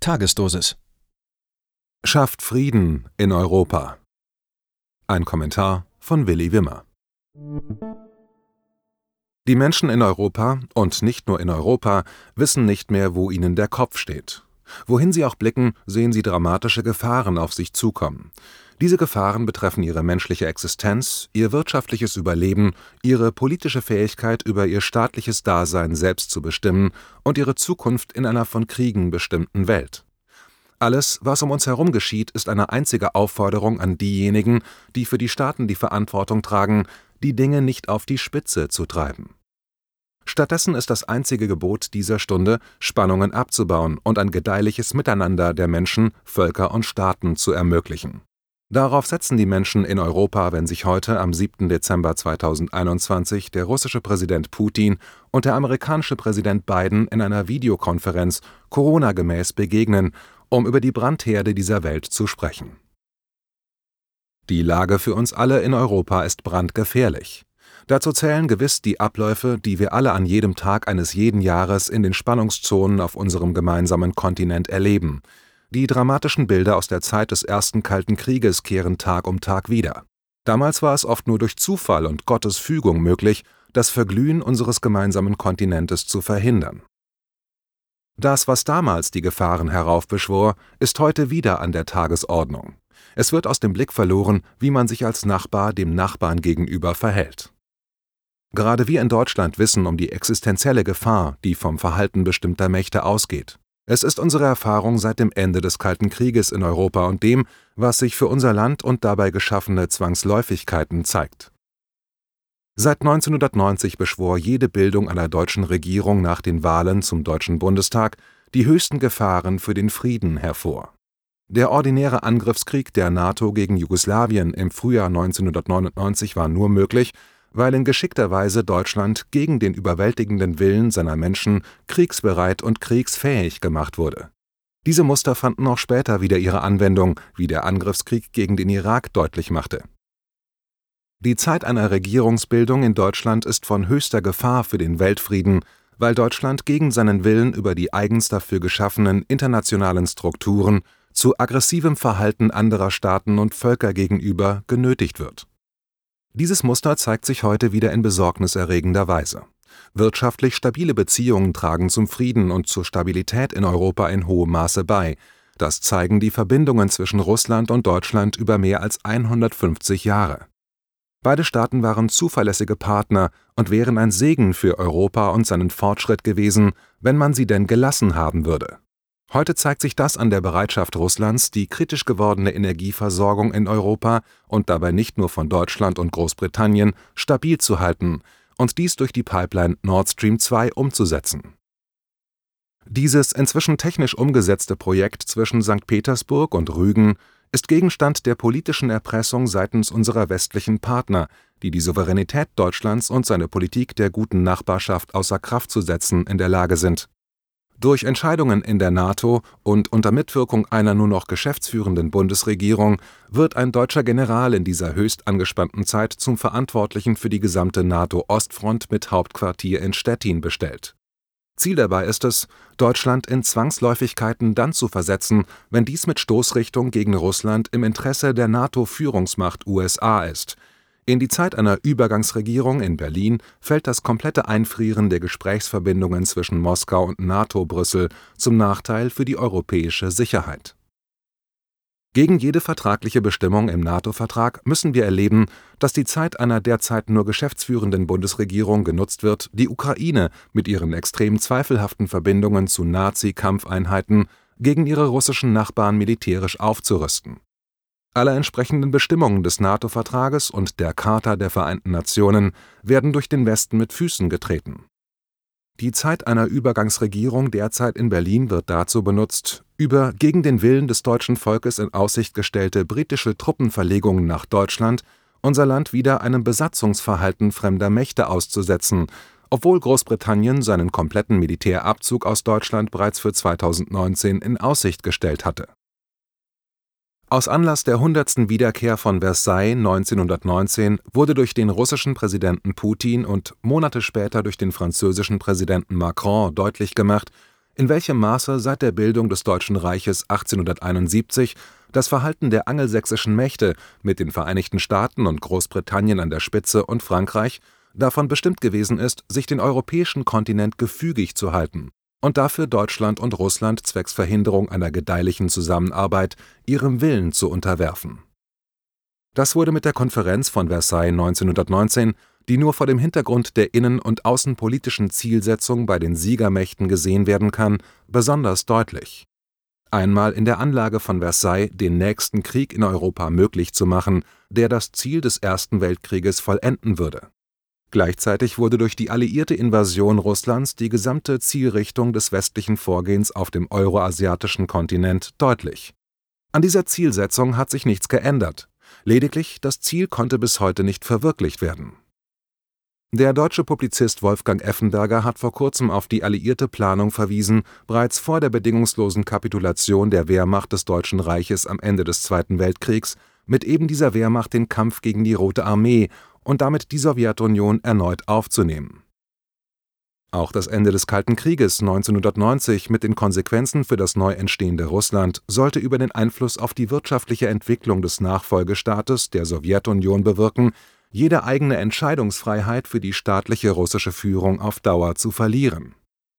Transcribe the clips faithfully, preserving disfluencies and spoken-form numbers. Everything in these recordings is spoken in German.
Tagesdosis. Schafft Frieden in Europa. Ein Kommentar von Willi Wimmer. Die Menschen in Europa, und nicht nur in Europa, wissen nicht mehr, wo ihnen der Kopf steht. Wohin sie auch blicken, sehen sie dramatische Gefahren auf sich zukommen. Diese Gefahren betreffen ihre menschliche Existenz, ihr wirtschaftliches Überleben, ihre politische Fähigkeit, über ihr staatliches Dasein selbst zu bestimmen und ihre Zukunft in einer von Kriegen bestimmten Welt. Alles, was um uns herum geschieht, ist eine einzige Aufforderung an diejenigen, die für die Staaten die Verantwortung tragen, die Dinge nicht auf die Spitze zu treiben. Stattdessen ist das einzige Gebot dieser Stunde, Spannungen abzubauen und ein gedeihliches Miteinander der Menschen, Völker und Staaten zu ermöglichen. Darauf setzen die Menschen in Europa, wenn sich heute am siebten Dezember zweitausendeinundzwanzig der russische Präsident Putin und der amerikanische Präsident Biden in einer Videokonferenz Corona-gemäß begegnen, um über die Brandherde dieser Welt zu sprechen. Die Lage für uns alle in Europa ist brandgefährlich. Dazu zählen gewiss die Abläufe, die wir alle an jedem Tag eines jeden Jahres in den Spannungszonen auf unserem gemeinsamen Kontinent erleben. Die dramatischen Bilder aus der Zeit des ersten Kalten Krieges kehren Tag um Tag wieder. Damals war es oft nur durch Zufall und Gottes Fügung möglich, das Verglühen unseres gemeinsamen Kontinentes zu verhindern. Das, was damals die Gefahren heraufbeschwor, ist heute wieder an der Tagesordnung. Es wird aus dem Blick verloren, wie man sich als Nachbar dem Nachbarn gegenüber verhält. Gerade wir in Deutschland wissen um die existenzielle Gefahr, die vom Verhalten bestimmter Mächte ausgeht. Es ist unsere Erfahrung seit dem Ende des Kalten Krieges in Europa und dem, was sich für unser Land und dabei geschaffene Zwangsläufigkeiten zeigt. Seit neunzehnhundertneunzig beschwor jede Bildung einer deutschen Regierung nach den Wahlen zum Deutschen Bundestag die höchsten Gefahren für den Frieden hervor. Der ordinäre Angriffskrieg der NATO gegen Jugoslawien im Frühjahr neunzehnhundertneunundneunzig war nur möglich, weil in geschickter Weise Deutschland gegen den überwältigenden Willen seiner Menschen kriegsbereit und kriegsfähig gemacht wurde. Diese Muster fanden auch später wieder ihre Anwendung, wie der Angriffskrieg gegen den Irak deutlich machte. Die Zeit einer Regierungsbildung in Deutschland ist von höchster Gefahr für den Weltfrieden, weil Deutschland gegen seinen Willen über die eigens dafür geschaffenen internationalen Strukturen zu aggressivem Verhalten anderer Staaten und Völker gegenüber genötigt wird. Dieses Muster zeigt sich heute wieder in besorgniserregender Weise. Wirtschaftlich stabile Beziehungen tragen zum Frieden und zur Stabilität in Europa in hohem Maße bei. Das zeigen die Verbindungen zwischen Russland und Deutschland über mehr als hundertfünfzig Jahre. Beide Staaten waren zuverlässige Partner und wären ein Segen für Europa und seinen Fortschritt gewesen, wenn man sie denn gelassen haben würde. Heute zeigt sich das an der Bereitschaft Russlands, die kritisch gewordene Energieversorgung in Europa und dabei nicht nur von Deutschland und Großbritannien stabil zu halten und dies durch die Pipeline Nord Stream zwei umzusetzen. Dieses inzwischen technisch umgesetzte Projekt zwischen Sankt Petersburg und Rügen ist Gegenstand der politischen Erpressung seitens unserer westlichen Partner, die die Souveränität Deutschlands und seine Politik der guten Nachbarschaft außer Kraft zu setzen in der Lage sind. Durch Entscheidungen in der NATO und unter Mitwirkung einer nur noch geschäftsführenden Bundesregierung wird ein deutscher General in dieser höchst angespannten Zeit zum Verantwortlichen für die gesamte NATO-Ostfront mit Hauptquartier in Stettin bestellt. Ziel dabei ist es, Deutschland in Zwangsläufigkeiten dann zu versetzen, wenn dies mit Stoßrichtung gegen Russland im Interesse der NATO-Führungsmacht U S A ist. In die Zeit einer Übergangsregierung in Berlin fällt das komplette Einfrieren der Gesprächsverbindungen zwischen Moskau und NATO-Brüssel zum Nachteil für die europäische Sicherheit. Gegen jede vertragliche Bestimmung im NATO-Vertrag müssen wir erleben, dass die Zeit einer derzeit nur geschäftsführenden Bundesregierung genutzt wird, die Ukraine mit ihren extrem zweifelhaften Verbindungen zu Nazi-Kampfeinheiten gegen ihre russischen Nachbarn militärisch aufzurüsten. Alle entsprechenden Bestimmungen des NATO-Vertrages und der Charta der Vereinten Nationen werden durch den Westen mit Füßen getreten. Die Zeit einer Übergangsregierung derzeit in Berlin wird dazu benutzt, über gegen den Willen des deutschen Volkes in Aussicht gestellte britische Truppenverlegungen nach Deutschland unser Land wieder einem Besatzungsverhalten fremder Mächte auszusetzen, obwohl Großbritannien seinen kompletten Militärabzug aus Deutschland bereits für zweitausendneunzehn in Aussicht gestellt hatte. Aus Anlass der hundertsten Wiederkehr von Versailles neunzehnhundertneunzehn wurde durch den russischen Präsidenten Putin und Monate später durch den französischen Präsidenten Macron deutlich gemacht, in welchem Maße seit der Bildung des Deutschen Reiches achtzehnhunderteinundsiebzig das Verhalten der angelsächsischen Mächte mit den Vereinigten Staaten und Großbritannien an der Spitze und Frankreich davon bestimmt gewesen ist, sich den europäischen Kontinent gefügig zu halten und dafür Deutschland und Russland zwecks Verhinderung einer gedeihlichen Zusammenarbeit ihrem Willen zu unterwerfen. Das wurde mit der Konferenz von Versailles neunzehnhundertneunzehn, die nur vor dem Hintergrund der innen- und außenpolitischen Zielsetzung bei den Siegermächten gesehen werden kann, besonders deutlich. Einmal in der Anlage von Versailles den nächsten Krieg in Europa möglich zu machen, der das Ziel des Ersten Weltkrieges vollenden würde. Gleichzeitig wurde durch die alliierte Invasion Russlands die gesamte Zielrichtung des westlichen Vorgehens auf dem euroasiatischen Kontinent deutlich. An dieser Zielsetzung hat sich nichts geändert, lediglich das Ziel konnte bis heute nicht verwirklicht werden. Der deutsche Publizist Wolfgang Effenberger hat vor kurzem auf die alliierte Planung verwiesen, bereits vor der bedingungslosen Kapitulation der Wehrmacht des Deutschen Reiches am Ende des Zweiten Weltkriegs mit eben dieser Wehrmacht den Kampf gegen die Rote Armee und damit die Sowjetunion erneut aufzunehmen. Auch das Ende des Kalten Krieges neunzehnhundertneunzig mit den Konsequenzen für das neu entstehende Russland sollte über den Einfluss auf die wirtschaftliche Entwicklung des Nachfolgestaates der Sowjetunion bewirken, jede eigene Entscheidungsfreiheit für die staatliche russische Führung auf Dauer zu verlieren.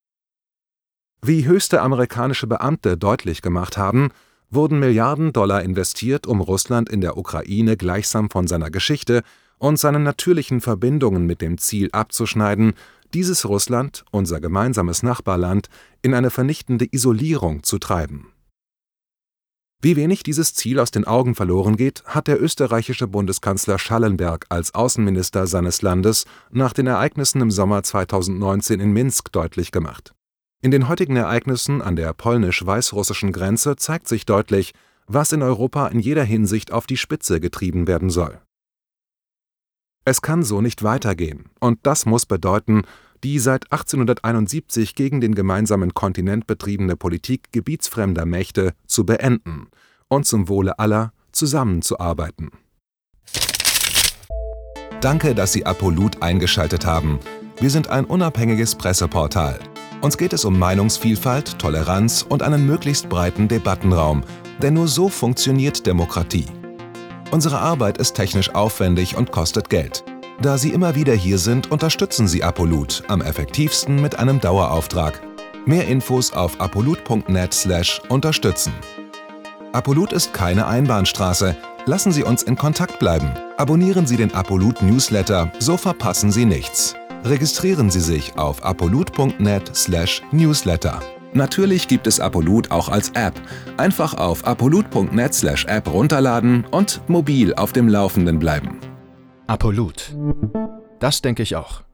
Wie höchste amerikanische Beamte deutlich gemacht haben, wurden Milliarden Dollar investiert, um Russland in der Ukraine gleichsam von seiner Geschichte und seinen natürlichen Verbindungen mit dem Ziel abzuschneiden, dieses Russland, unser gemeinsames Nachbarland, in eine vernichtende Isolierung zu treiben. Wie wenig dieses Ziel aus den Augen verloren geht, hat der österreichische Bundeskanzler Schallenberg als Außenminister seines Landes nach den Ereignissen im Sommer zweitausendneunzehn in Minsk deutlich gemacht. In den heutigen Ereignissen an der polnisch-weißrussischen Grenze zeigt sich deutlich, was in Europa in jeder Hinsicht auf die Spitze getrieben werden soll. Es kann so nicht weitergehen, und das muss bedeuten, die seit achtzehnhunderteinundsiebzig gegen den gemeinsamen Kontinent betriebene Politik gebietsfremder Mächte zu beenden und zum Wohle aller zusammenzuarbeiten. Danke, dass Sie Apolut eingeschaltet haben. Wir sind ein unabhängiges Presseportal. Uns geht es um Meinungsvielfalt, Toleranz und einen möglichst breiten Debattenraum, denn nur so funktioniert Demokratie. Unsere Arbeit ist technisch aufwendig und kostet Geld. Da Sie immer wieder hier sind, unterstützen Sie Apolut am effektivsten mit einem Dauerauftrag. Mehr Infos auf apolut punkt net slash unterstützen. Apolut ist keine Einbahnstraße. Lassen Sie uns in Kontakt bleiben. Abonnieren Sie den Apolut Newsletter, so verpassen Sie nichts. Registrieren Sie sich auf apolut punkt net slash newsletter. Natürlich gibt es Apolut auch als App. Einfach auf apolut punkt net slash app runterladen und mobil auf dem Laufenden bleiben. Apolut. Das denke ich auch.